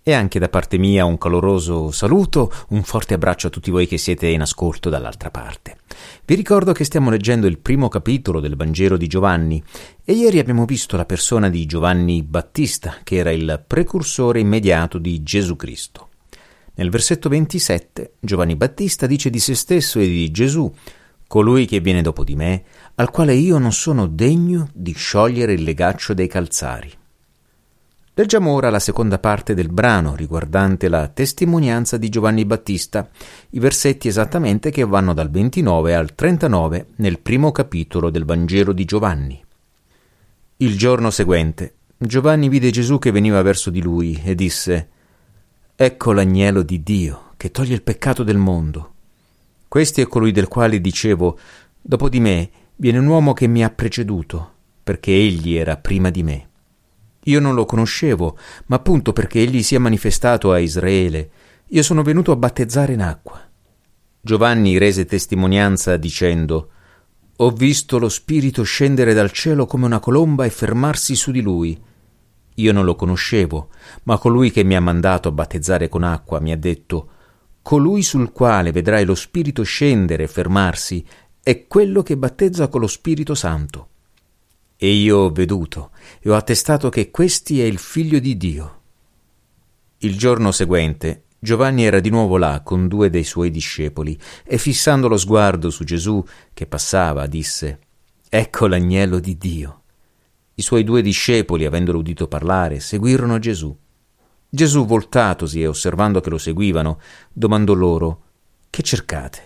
E anche da parte mia un caloroso saluto, un forte abbraccio a tutti voi che siete in ascolto dall'altra parte. Vi ricordo che stiamo leggendo il primo capitolo del Vangelo di Giovanni e ieri abbiamo visto la persona di Giovanni Battista, che era il precursore immediato di Gesù Cristo. Nel versetto 27 Giovanni Battista dice di se stesso e di Gesù: «Colui che viene dopo di me, al quale io non sono degno di sciogliere il legaccio dei calzari». Leggiamo ora la seconda parte del brano riguardante la testimonianza di Giovanni Battista, i versetti esattamente che vanno dal 29 al 39 nel primo capitolo del Vangelo di Giovanni. Il giorno seguente Giovanni vide Gesù che veniva verso di lui e disse: «Ecco l'agnello di Dio che toglie il peccato del mondo. Questi è colui del quale dicevo: dopo di me viene un uomo che mi ha preceduto, perché egli era prima di me. Io non lo conoscevo, ma appunto perché egli si è manifestato a Israele, io sono venuto a battezzare in acqua». Giovanni rese testimonianza dicendo: «Ho visto lo Spirito scendere dal cielo come una colomba e fermarsi su di lui. Io non lo conoscevo, ma colui che mi ha mandato a battezzare con acqua mi ha detto: colui sul quale vedrai lo Spirito scendere e fermarsi è quello che battezza con lo Spirito Santo. E io ho veduto e ho attestato che questi è il Figlio di Dio». Il giorno seguente Giovanni era di nuovo là con 2 dei suoi discepoli e fissando lo sguardo su Gesù che passava disse: «Ecco l'agnello di Dio». I suoi 2 discepoli, avendolo udito parlare, seguirono Gesù. Gesù, voltatosi e osservando che lo seguivano, domandò loro: «Che cercate?»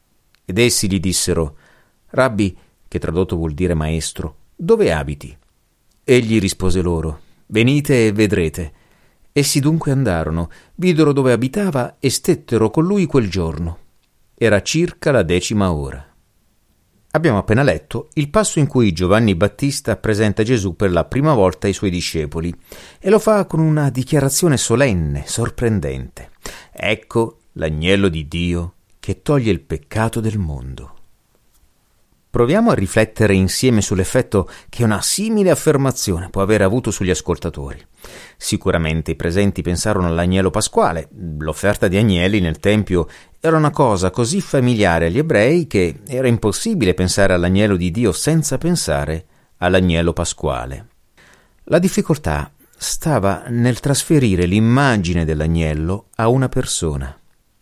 Ed essi gli dissero: «Rabbi», che tradotto vuol dire maestro, «dove abiti?» Egli rispose loro: «Venite e vedrete». Essi dunque andarono, videro dove abitava e stettero con lui quel giorno. Era circa la 10ª ora. Abbiamo appena letto il passo in cui Giovanni Battista presenta Gesù per la prima volta ai suoi discepoli e lo fa con una dichiarazione solenne, sorprendente. «Ecco l'agnello di Dio che toglie il peccato del mondo». Proviamo a riflettere insieme sull'effetto che una simile affermazione può avere avuto sugli ascoltatori. Sicuramente i presenti pensarono all'agnello pasquale. L'offerta di agnelli nel Tempio era una cosa così familiare agli ebrei che era impossibile pensare all'agnello di Dio senza pensare all'agnello pasquale. La difficoltà stava nel trasferire l'immagine dell'agnello a una persona.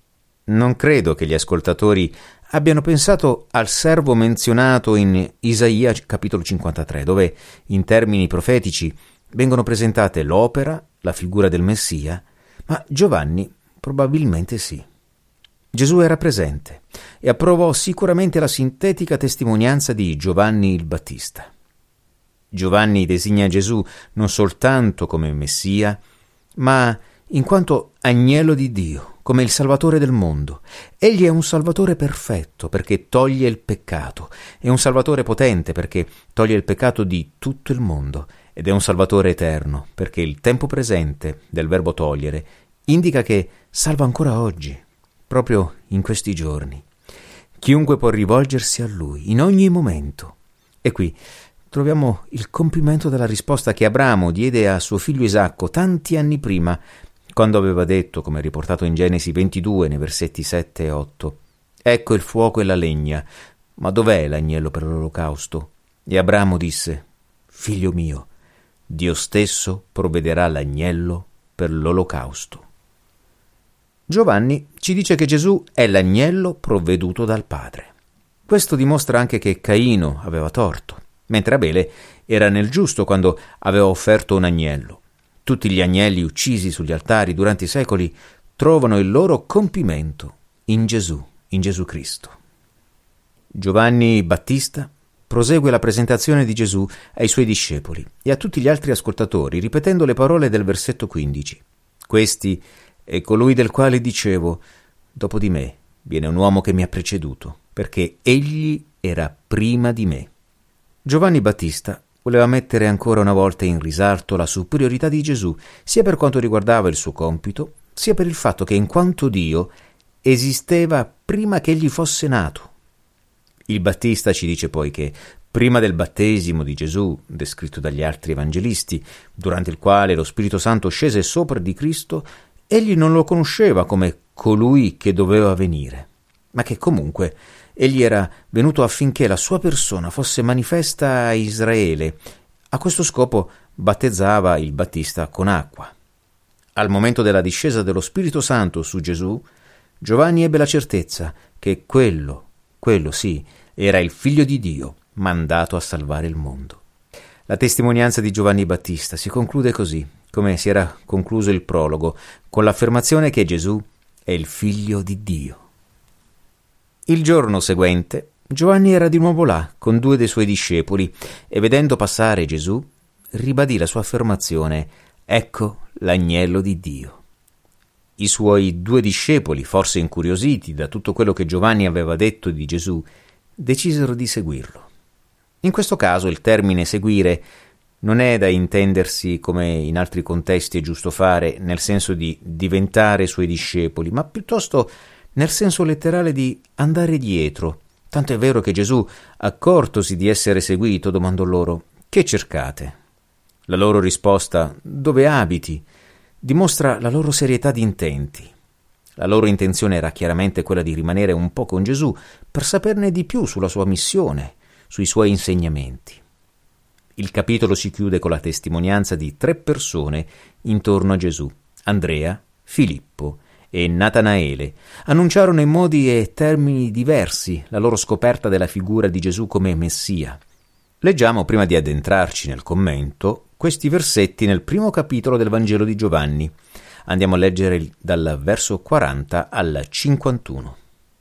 Non credo che gli ascoltatori abbiano pensato al servo menzionato in Isaia capitolo 53, dove in termini profetici vengono presentate l'opera, la figura del Messia, ma Giovanni probabilmente sì. Gesù era presente e approvò sicuramente la sintetica testimonianza di Giovanni il Battista. Giovanni designa Gesù non soltanto come Messia, ma in quanto agnello di Dio, come il Salvatore del mondo. Egli è un Salvatore perfetto perché toglie il peccato, è un Salvatore potente perché toglie il peccato di tutto il mondo ed è un Salvatore eterno perché il tempo presente del verbo togliere indica che salva ancora oggi, proprio in questi giorni. Chiunque può rivolgersi a Lui in ogni momento. E qui troviamo il compimento della risposta che Abramo diede a suo figlio Isacco tanti anni prima, quando aveva detto, come riportato in Genesi 22, nei versetti 7 e 8, «Ecco il fuoco e la legna, ma dov'è l'agnello per l'olocausto?» E Abramo disse: «Figlio mio, Dio stesso provvederà l'agnello per l'olocausto». Giovanni ci dice che Gesù è l'agnello provveduto dal Padre. Questo dimostra anche che Caino aveva torto, mentre Abele era nel giusto quando aveva offerto un agnello. Tutti gli agnelli uccisi sugli altari durante i secoli trovano il loro compimento in Gesù Cristo. Giovanni Battista prosegue la presentazione di Gesù ai suoi discepoli e a tutti gli altri ascoltatori, ripetendo le parole del versetto 15. «Questi è colui del quale dicevo: dopo di me viene un uomo che mi ha preceduto, perché egli era prima di me». Giovanni Battista voleva mettere ancora una volta in risalto la superiorità di Gesù, sia per quanto riguardava il suo compito, sia per il fatto che in quanto Dio esisteva prima che egli fosse nato. Il Battista ci dice poi che Prima del battesimo di Gesù, descritto dagli altri evangelisti, durante il quale lo Spirito Santo scese sopra di Cristo, egli non lo conosceva come colui che doveva venire, ma che comunque egli era venuto affinché la sua persona fosse manifesta a Israele. A questo scopo battezzava il Battista con acqua. Al momento della discesa dello Spirito Santo su Gesù, Giovanni ebbe la certezza che quello sì, era il Figlio di Dio, mandato a salvare il mondo. La testimonianza di Giovanni Battista si conclude così, come si era concluso il prologo, con l'affermazione che Gesù è il Figlio di Dio. Il giorno seguente, Giovanni era di nuovo là, con 2 dei suoi discepoli, e vedendo passare Gesù, ribadì la sua affermazione: «Ecco l'agnello di Dio». I suoi 2 discepoli, forse incuriositi da tutto quello che Giovanni aveva detto di Gesù, decisero di seguirlo. In questo caso il termine seguire non è da intendersi, come in altri contesti è giusto fare, nel senso di diventare suoi discepoli, ma piuttosto nel senso letterale di andare dietro. Tanto è vero che Gesù, accortosi di essere seguito, domandò loro: «Che cercate?» La loro risposta: «Dove abiti?» dimostra la loro serietà di intenti. La loro intenzione era chiaramente quella di rimanere un po' con Gesù per saperne di più sulla sua missione, sui suoi insegnamenti. Il capitolo si chiude con la testimonianza di 3 persone intorno a Gesù: Andrea, Filippo e Natanaele. Annunciarono in modi e termini diversi la loro scoperta della figura di Gesù come Messia. Leggiamo, prima di addentrarci nel commento, questi versetti nel primo capitolo del Vangelo di Giovanni. Andiamo a leggere dal verso 40 al 51.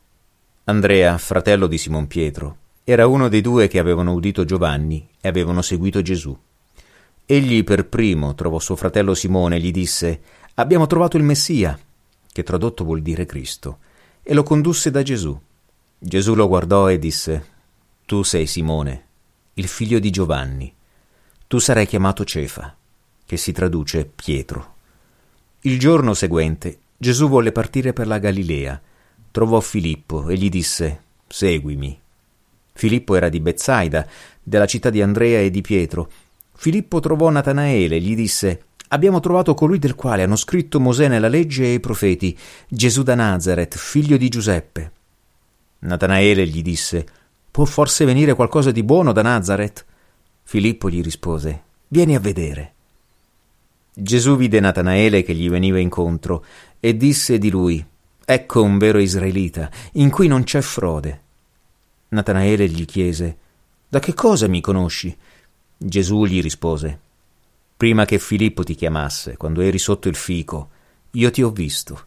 Andrea, fratello di Simon Pietro, era uno dei 2 che avevano udito Giovanni e avevano seguito Gesù. Egli per primo trovò suo fratello Simone e gli disse: «Abbiamo trovato il Messia», che tradotto vuol dire Cristo, e lo condusse da Gesù. Gesù lo guardò e disse: «Tu sei Simone, il figlio di Giovanni. Tu sarai chiamato Cefa», che si traduce Pietro. Il giorno seguente Gesù volle partire per la Galilea. Trovò Filippo e gli disse: «Seguimi». Filippo era di Betsaida, della città di Andrea e di Pietro. Filippo trovò Natanaele e gli disse: «Abbiamo trovato colui del quale hanno scritto Mosè nella legge e i profeti, Gesù da Nazaret, figlio di Giuseppe». Natanaele gli disse: «Può forse venire qualcosa di buono da Nazaret?» Filippo gli rispose: «Vieni a vedere». Gesù vide Natanaele che gli veniva incontro e disse di lui: «Ecco un vero israelita, in cui non c'è frode». Natanaele gli chiese: «Da che cosa mi conosci?» Gesù gli rispose: «Prima che Filippo ti chiamasse, quando eri sotto il fico, io ti ho visto».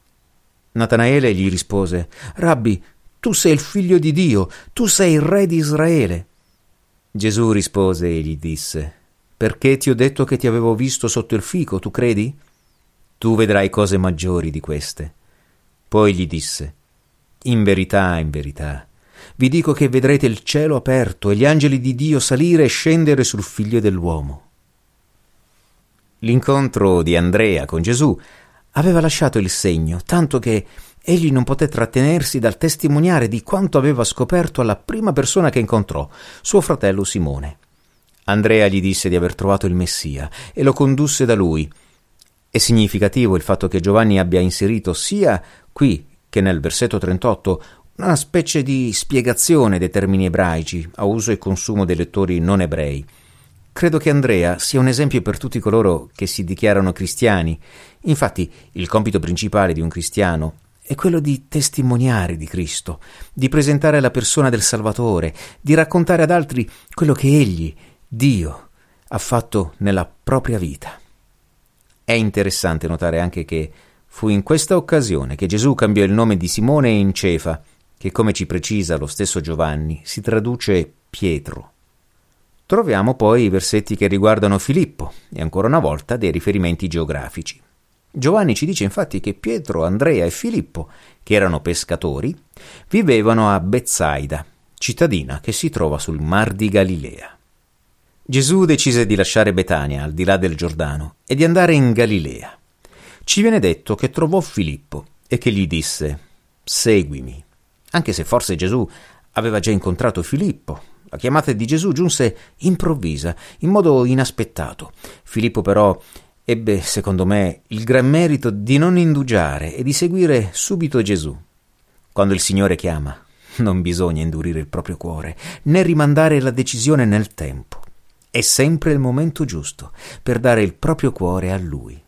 Natanaele gli rispose: «Rabbi, tu sei il figlio di Dio, tu sei il re di Israele». Gesù rispose e gli disse: «Perché ti ho detto che ti avevo visto sotto il fico, tu credi? Tu vedrai cose maggiori di queste». Poi gli disse: in verità, vi dico che vedrete il cielo aperto e gli angeli di Dio salire e scendere sul Figlio dell'uomo». L'incontro di Andrea con Gesù aveva lasciato il segno, tanto che egli non poté trattenersi dal testimoniare di quanto aveva scoperto alla prima persona che incontrò, suo fratello Simone. Andrea gli disse di aver trovato il Messia e lo condusse da lui. È significativo il fatto che Giovanni abbia inserito sia qui che nel versetto 38 una specie di spiegazione dei termini ebraici a uso e consumo dei lettori non ebrei. Credo che Andrea sia un esempio per tutti coloro che si dichiarano cristiani. Infatti, il compito principale di un cristiano è quello di testimoniare di Cristo, di presentare la persona del Salvatore, di raccontare ad altri quello che Egli, Dio, ha fatto nella propria vita. È interessante notare anche che fu in questa occasione che Gesù cambiò il nome di Simone in Cefa, che, come ci precisa lo stesso Giovanni, si traduce Pietro. Troviamo poi i versetti che riguardano Filippo e ancora una volta dei riferimenti geografici. Giovanni ci dice infatti che Pietro, Andrea e Filippo, che erano pescatori, vivevano a Betsaida, cittadina che si trova sul Mar di Galilea. Gesù decise di lasciare Betania, al di là del Giordano, e di andare in Galilea. Ci viene detto che trovò Filippo e che gli disse: «Seguimi», anche se forse Gesù aveva già incontrato Filippo La chiamata di Gesù giunse improvvisa, in modo inaspettato. Filippo però ebbe, secondo me, il gran merito di non indugiare e di seguire subito Gesù. Quando il Signore chiama, non bisogna indurire il proprio cuore, né rimandare la decisione nel tempo. È sempre il momento giusto per dare il proprio cuore a Lui.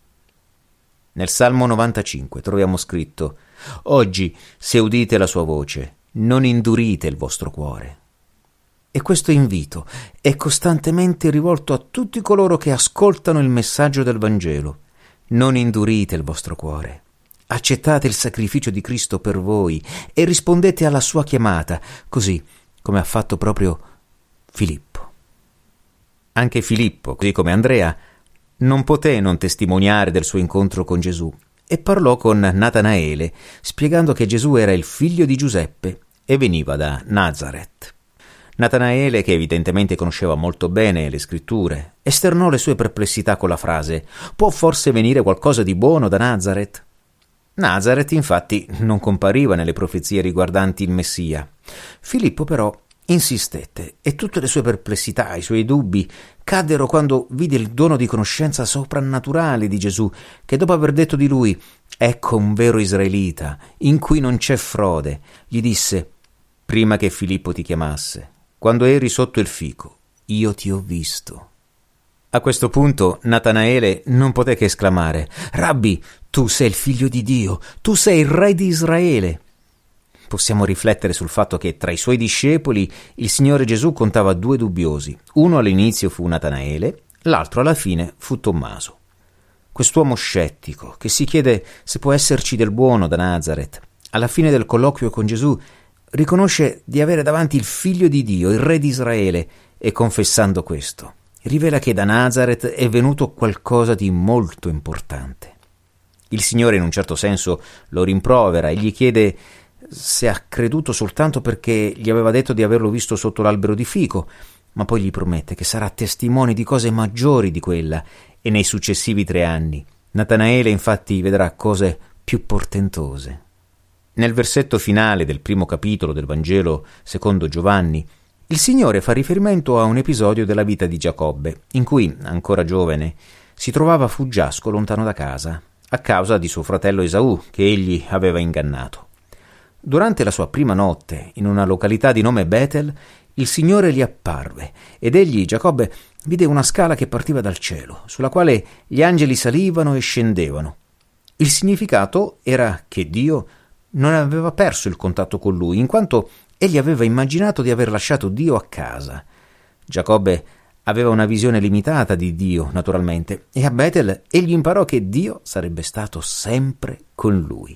Nel Salmo 95 troviamo scritto: «Oggi, se udite la sua voce, non indurite il vostro cuore». E questo invito è costantemente rivolto a tutti coloro che ascoltano il messaggio del Vangelo. Non indurite il vostro cuore. Accettate il sacrificio di Cristo per voi e rispondete alla sua chiamata, così come ha fatto proprio Filippo. Anche Filippo, così come Andrea, non poté non testimoniare del suo incontro con Gesù e parlò con Natanaele, spiegando che Gesù era il figlio di Giuseppe e veniva da Nazaret. Natanaele, che evidentemente conosceva molto bene le scritture, esternò le sue perplessità con la frase: «Può forse venire qualcosa di buono da Nazaret?» Nazaret, infatti, non compariva nelle profezie riguardanti il Messia. Filippo, però, insistette e tutte le sue perplessità, i suoi dubbi, caddero quando vide il dono di conoscenza soprannaturale di Gesù, che dopo aver detto di lui: «Ecco un vero israelita, in cui non c'è frode», gli disse: «Prima che Filippo ti chiamasse, quando eri sotto il fico, io ti ho visto». A questo punto Natanaele non poté che esclamare: «Rabbi, tu sei il figlio di Dio, tu sei il re di Israele». Possiamo riflettere sul fatto che tra i suoi discepoli il Signore Gesù contava due dubbiosi. Uno all'inizio fu Natanaele, l'altro alla fine fu Tommaso. Quest'uomo scettico, che si chiede se può esserci del buono da Nazaret, alla fine del colloquio con Gesù riconosce di avere davanti il figlio di Dio, il re di Israele, e confessando questo, rivela che da Nazaret è venuto qualcosa di molto importante. Il Signore in un certo senso lo rimprovera e gli chiede se ha creduto soltanto perché gli aveva detto di averlo visto sotto l'albero di fico, ma poi gli promette che sarà testimone di cose maggiori di quella, e nei successivi 3 anni Natanaele infatti vedrà cose più portentose. Nel versetto finale del primo capitolo del Vangelo secondo Giovanni, il Signore fa riferimento a un episodio della vita di Giacobbe, in cui, ancora giovane, si trovava fuggiasco lontano da casa, a causa di suo fratello Esaù, che egli aveva ingannato. Durante la sua prima notte, in una località di nome Betel, il Signore gli apparve, ed egli, Giacobbe, vide una scala che partiva dal cielo, sulla quale gli angeli salivano e scendevano. Il significato era che Dio non aveva perso il contatto con lui, in quanto egli aveva immaginato di aver lasciato Dio a casa. Giacobbe aveva una visione limitata di Dio, naturalmente, e a Betel egli imparò che Dio sarebbe stato sempre con lui.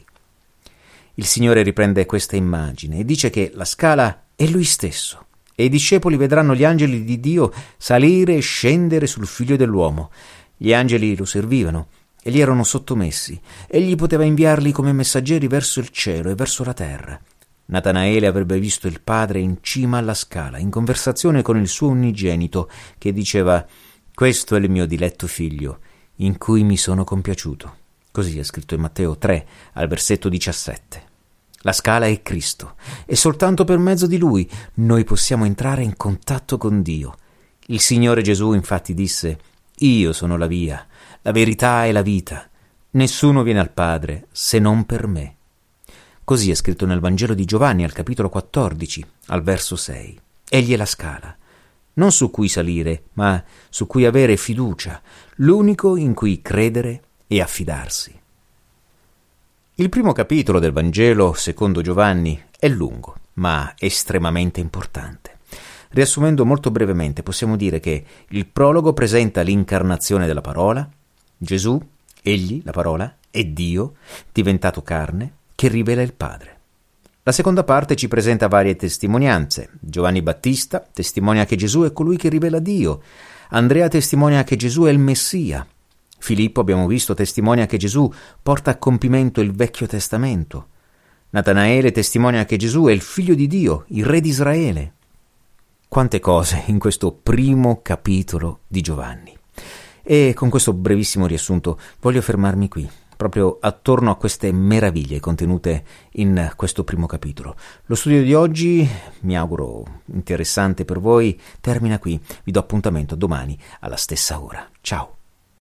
Il Signore riprende questa immagine e dice che la scala è lui stesso, e i discepoli vedranno gli angeli di Dio salire e scendere sul Figlio dell'uomo. Gli angeli lo servivano e gli erano sottomessi. Egli poteva inviarli come messaggeri verso il cielo e verso la terra. Natanaele avrebbe visto il Padre in cima alla scala, in conversazione con il suo unigenito, che diceva: «Questo è il mio diletto figlio, in cui mi sono compiaciuto». Così è scritto in Matteo 3, al versetto 17. La scala è Cristo, e soltanto per mezzo di Lui noi possiamo entrare in contatto con Dio. Il Signore Gesù infatti disse: «Io sono la via, la verità e la vita. Nessuno viene al Padre se non per me». Così è scritto nel Vangelo di Giovanni, al capitolo 14, al verso 6. Egli è la scala, non su cui salire, ma su cui avere fiducia, l'unico in cui credere e affidarsi. Il primo capitolo del Vangelo secondo Giovanni è lungo, ma estremamente importante. Riassumendo molto brevemente, possiamo dire che il prologo presenta l'incarnazione della parola, Gesù, egli, la parola, è Dio, diventato carne, che rivela il Padre. La seconda parte ci presenta varie testimonianze. Giovanni Battista testimonia che Gesù è colui che rivela Dio. Andrea testimonia che Gesù è il Messia. Filippo, abbiamo visto, testimonia che Gesù porta a compimento il Vecchio Testamento. Natanaele testimonia che Gesù è il Figlio di Dio, il Re di Israele. Quante cose in questo primo capitolo di Giovanni. E con questo brevissimo riassunto voglio fermarmi qui, proprio attorno a queste meraviglie contenute in questo primo capitolo. Lo studio di oggi, mi auguro interessante per voi, termina qui. Vi do appuntamento domani alla stessa ora. Ciao!